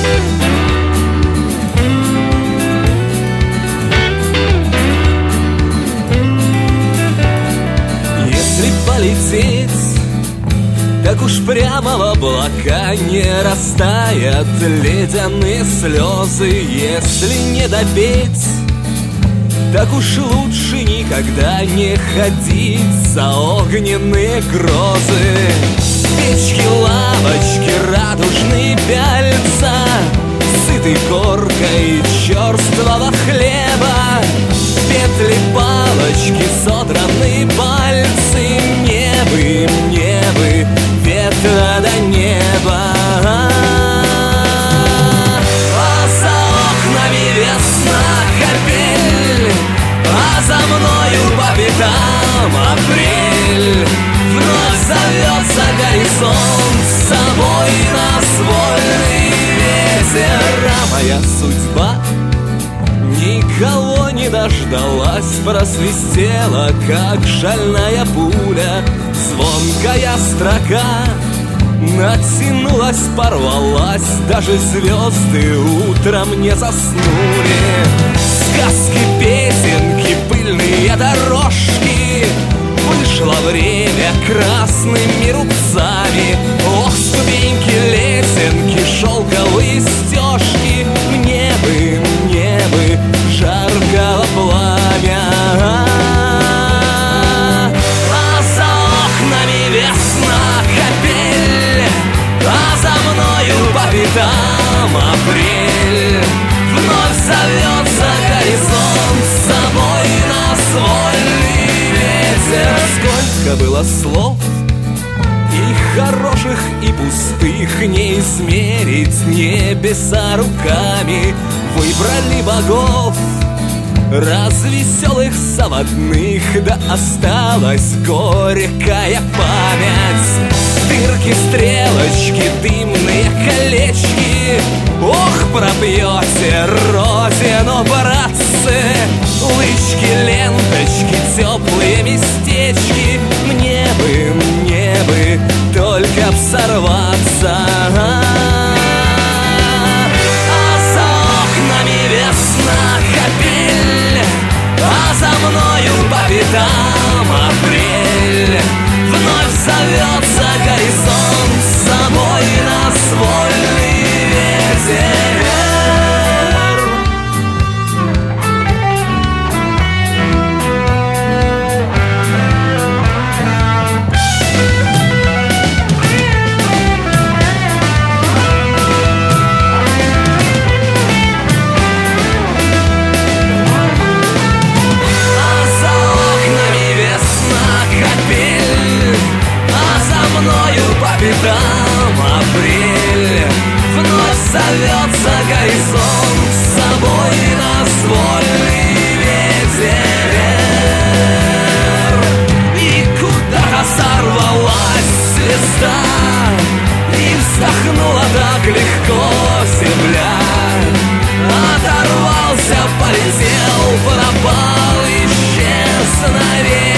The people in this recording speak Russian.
Если полететь, так уж прямо в облака, не растают ледяные слезы. Если не допеть, так уж лучше никогда не ходить за огненные грозы. Печки, лавочки, радужные пяльца, сытый коркой черствого хлеба, петли, палочки, содранные пальцы, мне бы ветра до неба. А за окнами весна, капель, а за мною по пятам апрель. Вновь зовет за горизонт, с собой нас вольный ветер. А моя судьба никого не дождалась, просвистела, как шальная пуля. Звонкая строка натянулась, порвалась, даже звезды утром не заснули. Сказки, песенки, пыльные дорожки, вышло время красными рубцами. Ох, ступеньки, лесенки, шелковые стежки, мне бы жаркого пламя. А за окнами весна, капель, а за мною по пятам апрель. Вновь зовет за горизонт, с собой нас вольный ветер. Сколько было слов, и хороших, и пустых, не измерить небеса руками. Выбрали богов, развеселых, заводных, да осталась горькая память. Дырки, стрелочки, дымные колечки, ох, пропьете родину, братцы. Лычки, ленточки, теплые местечки, мне бы только б сорваться. А за окнами весна, капель, а за мною по пятам апрель. Вновь зовет за горизонт, с собой нас вольный ветер. Там апрель вновь зовет за горизонт, с собой нас вольный ветер. И куда-то сорвалась звезда, и вздохнула так легко земля. Оторвался, полетел, пропал, исчез навек.